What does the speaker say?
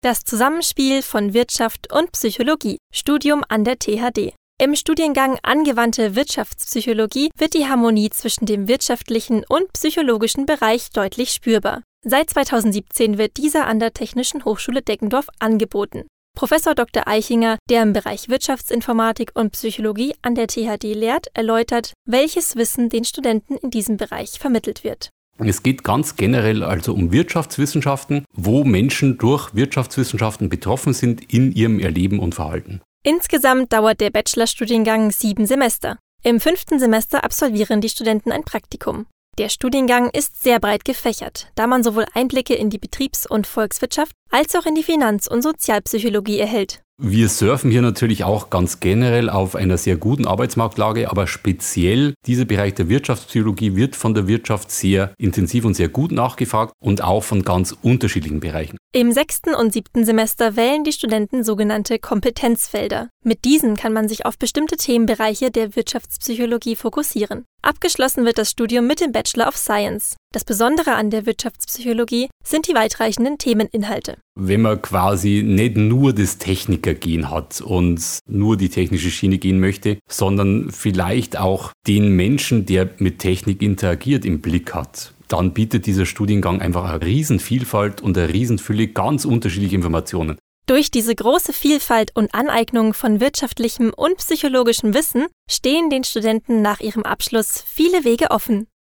Das Zusammenspiel von Wirtschaft und Psychologie. Studium an der THD. Im Studiengang Angewandte Wirtschaftspsychologie wird die Harmonie zwischen dem wirtschaftlichen und psychologischen Bereich deutlich spürbar. Seit 2017 wird dieser an der Technischen Hochschule Deggendorf angeboten. Professor Dr. Eichinger, der im Bereich Wirtschaftsinformatik und Psychologie an der THD lehrt, erläutert, welches Wissen den Studenten in diesem Bereich vermittelt wird. Es geht ganz generell also um Wirtschaftswissenschaften, wo Menschen durch Wirtschaftswissenschaften betroffen sind in ihrem Erleben und Verhalten. Insgesamt dauert der Bachelorstudiengang 7 Semester. Im 5. Semester absolvieren die Studenten ein Praktikum. Der Studiengang ist sehr breit gefächert, da man sowohl Einblicke in die Betriebs- und Volkswirtschaft als auch in die Finanz- und Sozialpsychologie erhält. Wir surfen hier natürlich auch ganz generell auf einer sehr guten Arbeitsmarktlage, aber speziell dieser Bereich der Wirtschaftspsychologie wird von der Wirtschaft sehr intensiv und sehr gut nachgefragt und auch von ganz unterschiedlichen Bereichen. Im 6. und 7. Semester wählen die Studenten sogenannte Kompetenzfelder. Mit diesen kann man sich auf bestimmte Themenbereiche der Wirtschaftspsychologie fokussieren. Abgeschlossen wird das Studium mit dem Bachelor of Science. Das Besondere an der Wirtschaftspsychologie sind die weitreichenden Themeninhalte. Wenn man quasi nicht nur das Technikergehen hat und nur die technische Schiene gehen möchte, sondern vielleicht auch den Menschen, der mit Technik interagiert, im Blick hat, dann bietet dieser Studiengang einfach eine Riesenvielfalt und eine Riesenfülle ganz unterschiedlicher Informationen. Durch diese große Vielfalt und Aneignung von wirtschaftlichem und psychologischem Wissen stehen den Studenten nach ihrem Abschluss viele Wege offen.